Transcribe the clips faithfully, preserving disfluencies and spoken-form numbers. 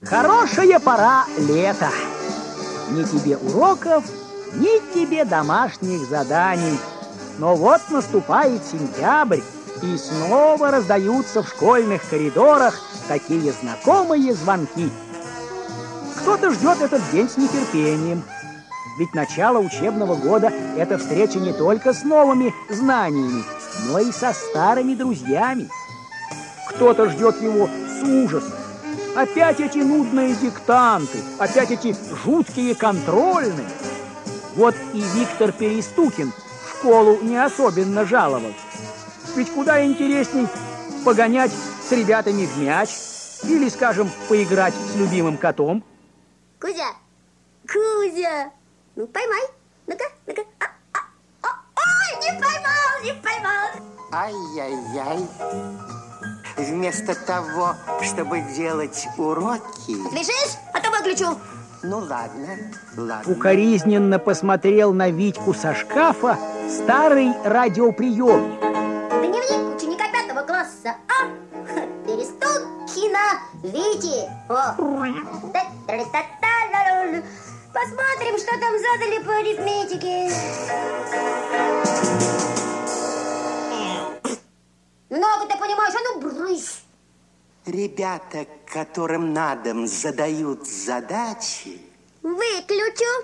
Хорошая пора лета. Ни тебе уроков, ни тебе домашних заданий. Но вот наступает сентябрь, и снова раздаются в школьных коридорах такие знакомые звонки. Кто-то ждет этот день с нетерпением. Ведь начало учебного года – это встреча не только с новыми знаниями, но и со старыми друзьями. Кто-то ждет его с ужасом. Опять эти нудные диктанты, опять эти жуткие контрольные. Вот и Виктор Перестукин в школу не особенно жаловал. Ведь куда интересней погонять с ребятами в мяч или, скажем, поиграть с любимым котом. Кузя, Кузя, ну поймай, ну-ка, ну-ка. А, а, а, ой, не поймал, не поймал. Ай-яй-яй. Вместо того, чтобы делать уроки... Отвяжись, а то выключу. Ну ладно, ладно. Укоризненно посмотрел на Витьку со шкафа старый радиоприемник. Дневник ученика пятого класса А. Перестукина Вити. О. Посмотрим, что там задали по арифметике. Много ты понимаешь, а ну брысь. Ребята, которым на дом задают задачи... Выключу.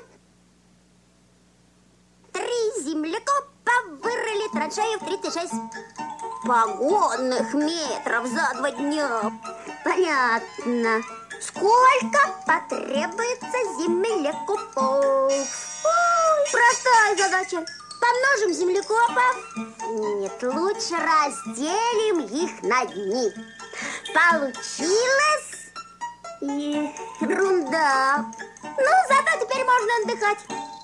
Три землекопа вырыли траншею в тридцать шесть погонных метров за два дня. Понятно. Сколько потребуется землекопов? Ой, простая задача. Помножим землекопов. Нет, лучше разделим их на дни. Получилось ерунда. Ну, зато теперь можно отдыхать.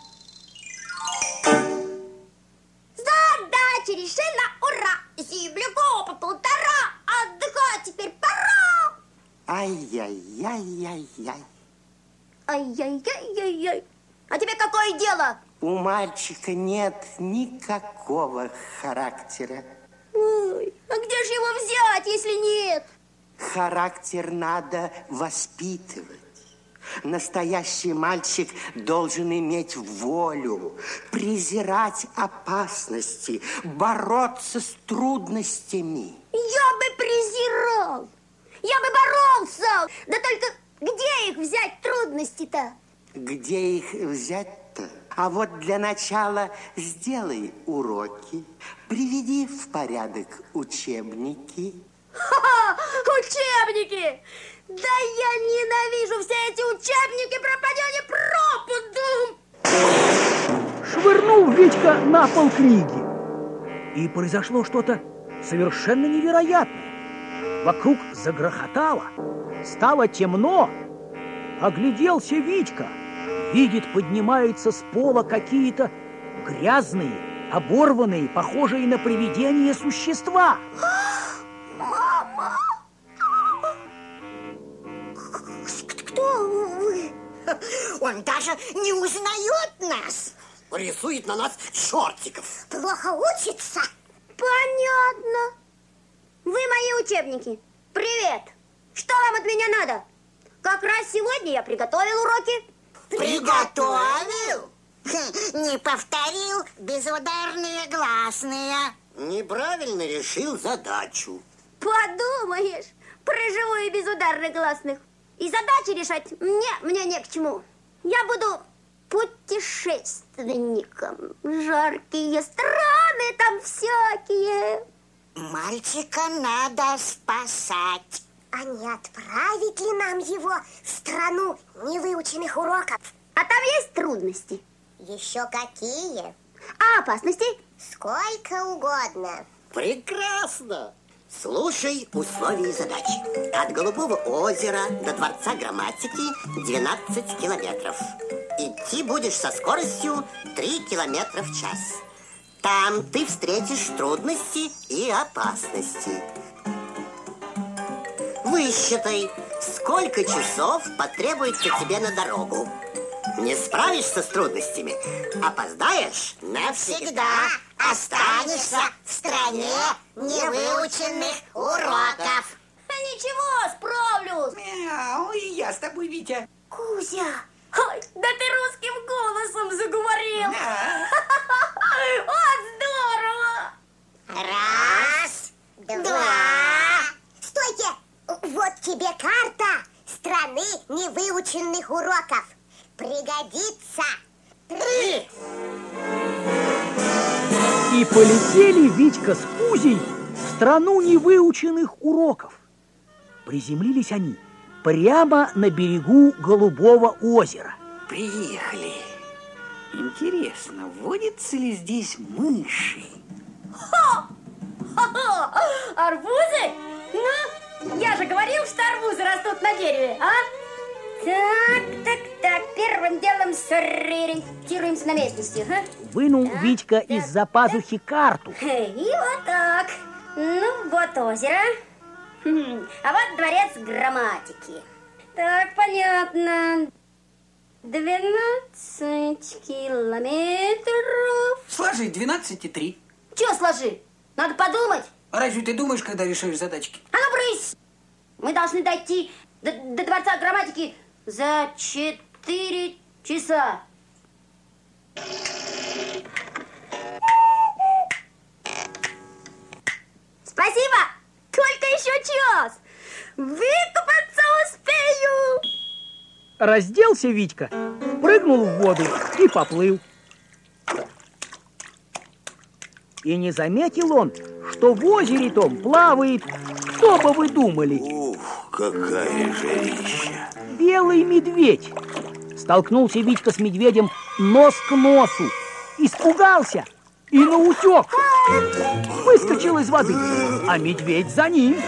Задача решена, ура! Землекопа полтора. Отдыхать теперь пора. Ай-яй-яй-яй-яй. Ай-яй-яй-яй-яй. А тебе какое дело? У мальчика нет никакого характера. Ой, а где же его взять, если нет? Характер надо воспитывать. Настоящий мальчик должен иметь волю, презирать опасности, бороться с трудностями. Я бы презирал, я бы боролся. Да только где их взять трудности-то? Где их взять-то? А вот для начала сделай уроки, приведи в порядок учебники. Ха-ха, учебники! Да я ненавижу все эти учебники, пропадёние пропадом! Швырнул Витька на пол книги. И произошло что-то совершенно невероятное. Вокруг загрохотало, стало темно. Огляделся Витька. Видит, поднимаются с пола какие-то грязные, оборванные, похожие на привидения существа. Мама! Кто вы? Он даже не узнает нас. Рисует на нас чертиков. Плохо учится? Понятно. Вы мои учебники. Привет. Что вам от меня надо? Как раз сегодня я приготовил уроки. Приготовил? Не повторил безударные гласные. Неправильно решил задачу. Подумаешь, проживу и без ударных гласных. И задачи решать мне, мне не к чему. Я буду путешественником. Жаркие страны там всякие. Мальчика надо спасать. А не отправить ли нам его в страну невыученных уроков? А там есть трудности? Еще какие? А опасности? Сколько угодно. Прекрасно. Слушай условия задачи. От Голубого озера до Дворца грамматики двенадцать километров. Идти будешь со скоростью три километра в час. Там ты встретишь трудности и опасности. Высчитай, сколько часов потребуется тебе на дорогу. Не справишься с трудностями, опоздаешь навсегда. Останешься в стране невыученных уроков. Ничего, справлюсь. Мяу, я я с тобой, Витя. Кузя, ой, да ты русским голосом заговорил. Да. Вот здорово. Раз, два. Стойте! Вот тебе карта страны невыученных уроков. Пригодится. Три. И полетели Витька с Кузей в страну невыученных уроков. Приземлились они прямо на берегу Голубого озера. Приехали. Интересно, водятся ли здесь мыши? Ха-ха! Арбузы? Ну, я же говорил, что арбузы растут на дереве, а? Так, так, так, первым делом сориентируемся на местности. А? Вынул Так, Витька так, из-за пазухи карту. И вот так. Ну, вот озеро. Хм, а вот дворец грамматики. Так, понятно. двенадцать километров. Сложи двенадцать и три. Чего сложи? Надо подумать. А разве ты думаешь, когда решаешь задачки? А ну, брысь! Мы должны дойти до, до дворца грамматики за четыре часа. Спасибо! Только еще час! Выкупаться успею! Разделся Витька, прыгнул в воду и поплыл. И не заметил он, что в озере том плавает, кто бы вы думали? Ух, какая жарища! Белый медведь. Столкнулся Витька с медведем нос к носу, испугался и наутек. Выскочил из воды, а медведь за ним.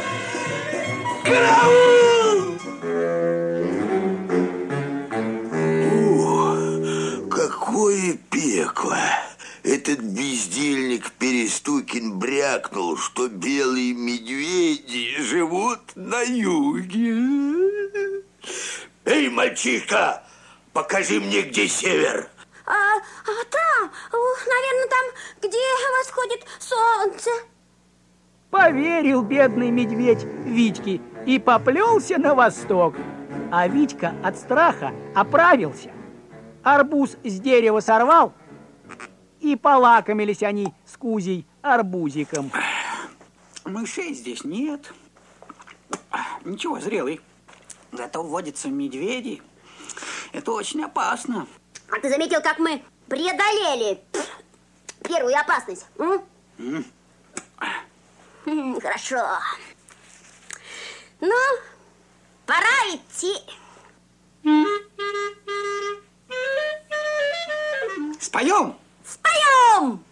Ух, какое пекло! Этот бездельник Перестукин брякнул, что белые медведи живут на юге. Эй, мальчишка, покажи мне, где север. А, а там, наверное, там, где восходит солнце. Поверил бедный медведь Витьке и поплелся на восток. А Витька от страха оправился. Арбуз с дерева сорвал, и полакомились они с Кузей арбузиком. Мышей здесь нет. Ничего, зрелый. Зато водятся медведи. Это очень опасно. А ты заметил, как мы преодолели первую опасность? М? Mm. М, хорошо. Ну, пора идти. Споем? Споем!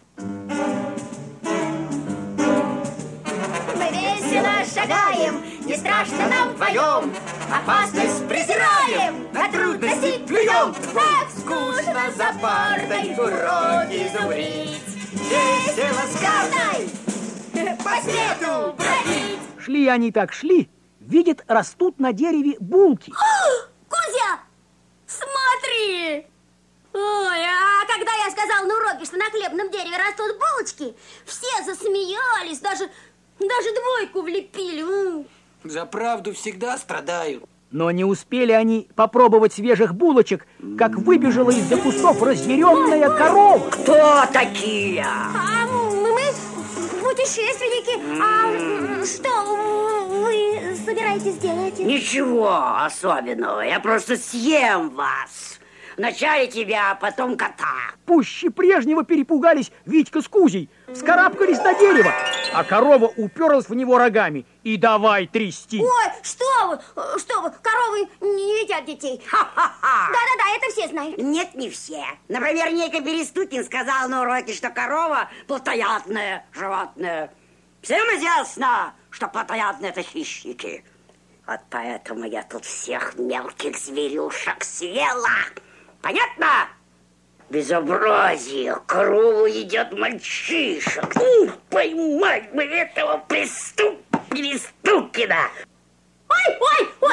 Мы весело шагаем, не страшно нам вдвоем. Опасность презираем, на трудности плюем. Так скучно за партой уроки зубрить. Весело с картой по свету бродить. Шли они так шли, видят, растут на дереве булки. Кузя, смотри! Ой, а когда я сказал на уроке, что на хлебном дереве растут булочки, все засмеялись, даже, даже двойку влепили. М. За правду всегда страдаю. Но не успели они попробовать свежих булочек, как выбежала из-за кустов разъяренная корова. Кто такие? А мы путешественники. А что вы собираетесь делать? Ничего особенного, я просто съем вас. Вначале тебя, а потом кота. Пуще прежнего перепугались Витька с Кузей, вскарабкались на дерево, а корова уперлась в него рогами и давай трясти. Ой, что вы, что вы, коровы не едят детей. Ха-ха-ха. Да-да-да, это все знают. Нет, не все. Например, Нейка Перестукин сказал на уроке, что корова плотоядное животное. Всем известно, что плотоядные — это хищники. Вот поэтому я тут всех мелких зверюшек съела. Понятно? Безобразие. Корову едят мальчишек. Ух, поймать бы этого преступ... Перестукина. Ой, ой, ой.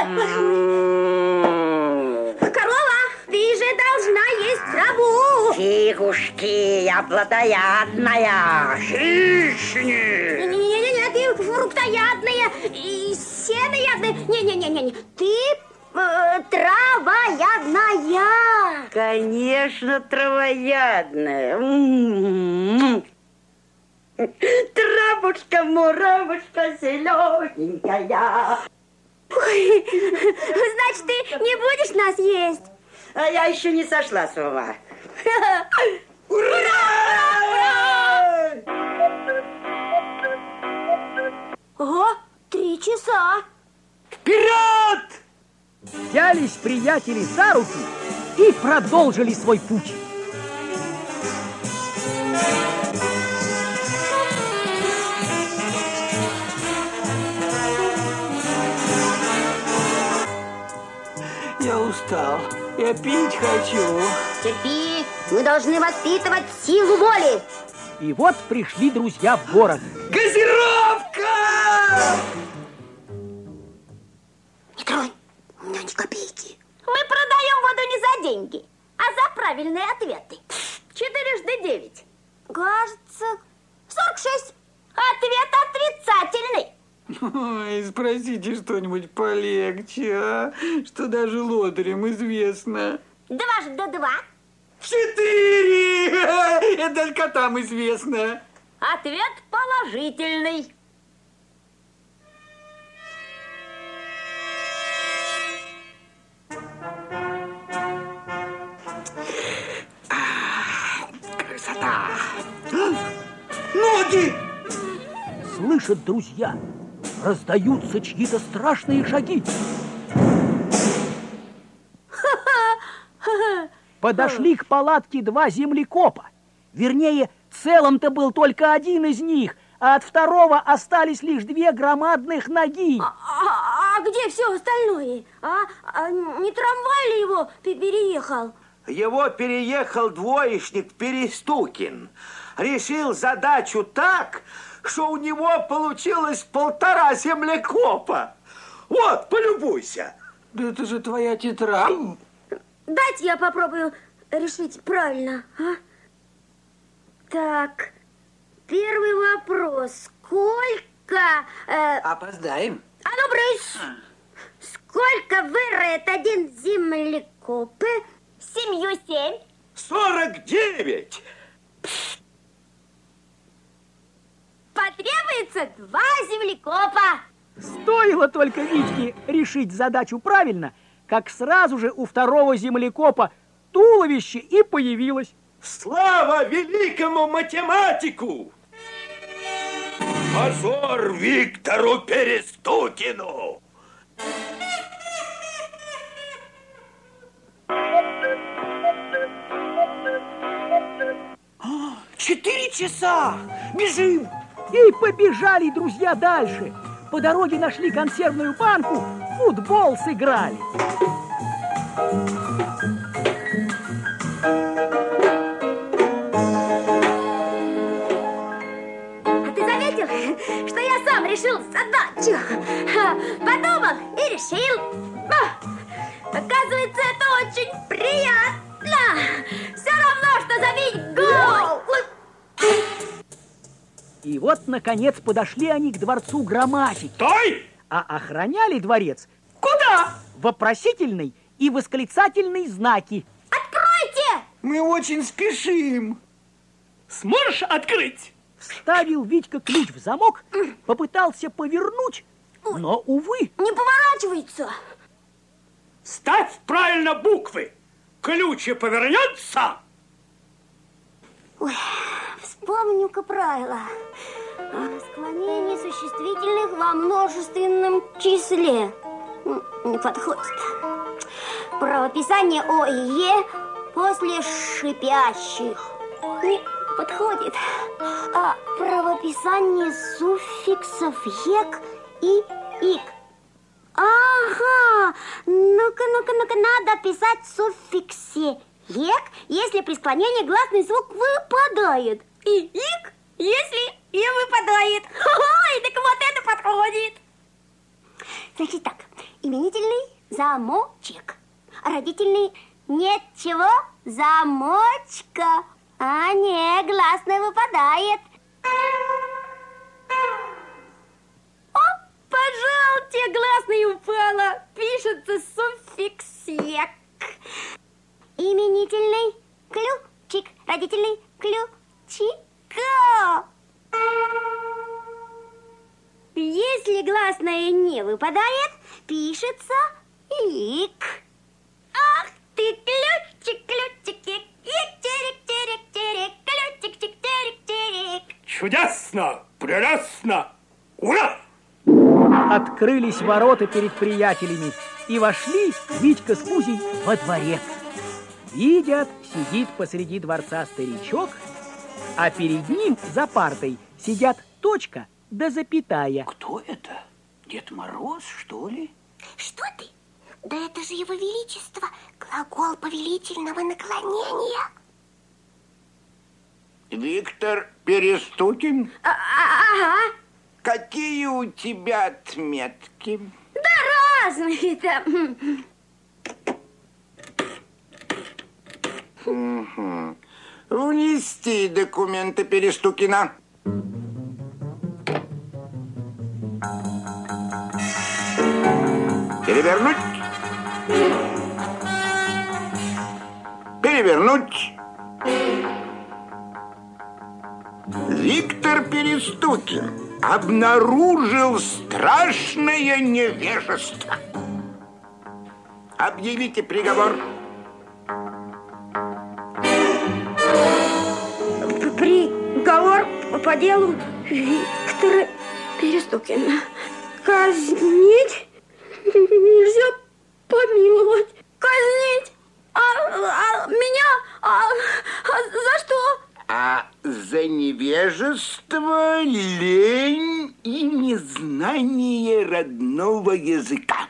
Корова, ты же должна есть траву. Фигушки, я плотоядная. Хищник. Не-не-не, ты фруктоядная и сеноядная. Не-не-не-не, ты, э, ты конечно, травоядная. М-м-м. Травушка-муравушка зелененькая. Ой, значит, ты не будешь нас есть? А я еще не сошла с ума. Ура! Ого, три часа. Вперед! Взялись приятели за руки и продолжили свой путь. Я устал. Я пить хочу. Терпи, мы должны воспитывать силу воли. И вот пришли друзья в город. Газировка! Не тронь, у меня ни копейки. Мы продаем воду не за деньги, а за правильные ответы. Четырежды девять. Кажется, сорок шесть. Ответ отрицательный. Ой, спросите что-нибудь полегче, а? Что даже лодырям известно. Дважды два. Четыре! Это только там известно. Ответ положительный. Красота! Ноги! Слышат друзья, раздаются чьи-то страшные шаги. Подошли к палатке два землекопа. Вернее, целым-то был только один из них, а от второго остались лишь две громадных ноги. А, а- а где все остальное? А? А не трамвай ли его пе- переехал? Его переехал двоечник Перестукин. Решил задачу так, что у него получилось полтора землекопа. Вот, полюбуйся. Да это же твоя тетрадь. Дайте я попробую решить правильно. А? Так, первый вопрос. Сколько... э, Опоздаем. а ну, брысь! Сколько выроет один землекоп? Семью семь. Сорок девять. Потребуется два землекопа. Стоило только Витьке решить задачу правильно, как сразу же у второго землекопа туловище и появилось. Слава великому математику! Позор Виктору Перестукину! Четыре часа! Бежим! И побежали друзья дальше. По дороге нашли консервную банку, в футбол сыграли. А ты заметил, что я сам решил задачу? Подумал и решил. Оказывается, это очень приятно. Все равно, что забить гол. И вот, наконец, подошли они к дворцу грамматики. Стой! А охраняли дворец Куда? вопросительный и восклицательный знаки. Откройте! Мы очень спешим. Сможешь открыть? Вставил Витька ключ в замок, попытался повернуть, но, увы. Не поворачивается. Ставь правильно буквы. Ключи повернется. Ой, вспомню-ка правило. Склонение существительных во множественном числе. Не подходит. Правописание О и Е после шипящих. Не подходит. А правописание суффиксов ек и ик. Ага, ну-ка, ну-ка, ну-ка, надо писать в суффиксе ек, если при склонении гласный звук выпадает. И ик, если и выпадает. Ой, так вот это подходит. Значит так, именительный замочек, родительный нет чего, замочка, а не гласный выпадает. Пожалуйте, гласный упала. Пишется суффикс ек. Именительный ключик, родительный ключик. Если гласное не выпадает, пишется лик. Ах ты, ключик, ключик, терек, терек, терек, ключик, терек, терек. Чудесно, прелестно, ура! Открылись ворота перед приятелями, и вошли Витька с Кузей во дворец. Видят, сидит посреди дворца старичок, а перед ним за партой сидят точка да запятая. Кто это? Дед Мороз, что ли? Что ты? Да это же его величество, глагол повелительного наклонения. Виктор Перестукин? А -а Ага. Какие у тебя отметки? Да разные там. Угу. Внести документы Перестукина. Перевернуть. Перевернуть. Виктор Перестукин обнаружил страшное невежество. Объявите приговор. Приговор по делу Виктора Перестукина. Казнить нельзя, помиловать. Казнить? А, а меня? А, а за что? А за невежество, лень и незнание родного языка.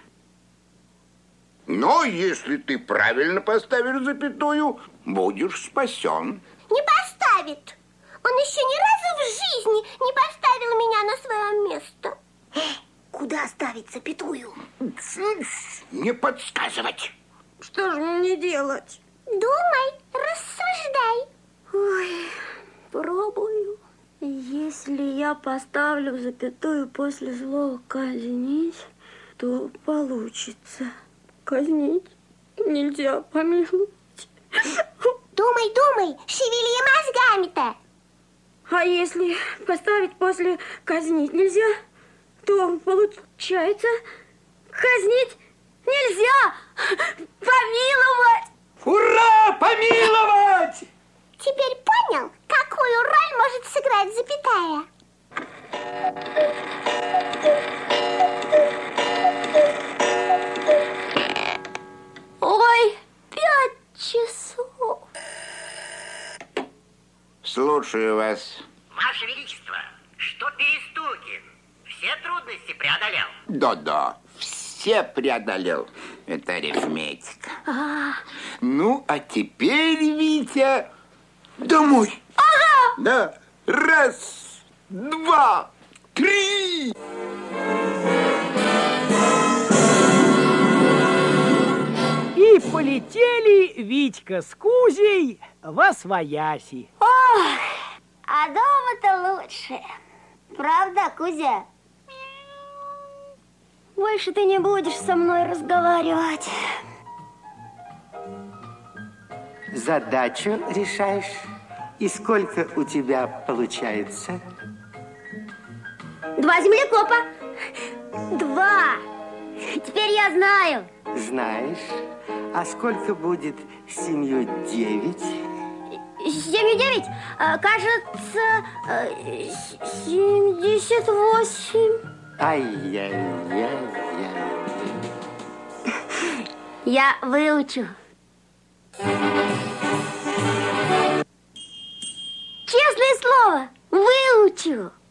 Но если ты правильно поставишь запятую, будешь спасен. Не поставит. Он еще ни разу в жизни не поставил меня на свое место. Куда ставить запятую? Не подсказывать. Что же мне делать? Думай, рассуждай. Ой, пробую. Если я поставлю запятую после слова «казнить», то получится. Казнить нельзя, помиловать. Думай, думай, шевели мозгами-то. А если поставить после «казнить» нельзя, то получается казнить нельзя, помиловать. Ура, помиловать! Теперь понял, какую роль может сыграть запятая? Ой, пять часов. Слушаю вас. Ваше Величество, что Перестукин все трудности преодолел? Да-да, все преодолел. Это арифметика. А. Ну, а теперь, Витя, домой. Ага. Да. Раз, два, три. И полетели Витька с Кузей восвояси. Ох, а дома-то лучше. Правда, Кузя? Больше ты не будешь со мной разговаривать. Задачу решаешь? И сколько у тебя получается? Два землекопа. Два. Теперь я знаю. Знаешь. А сколько будет семью девять? Семью девять? Кажется, семьдесят восемь. Ай-яй-яй-яй. Я выучу. Честное слово, выучу.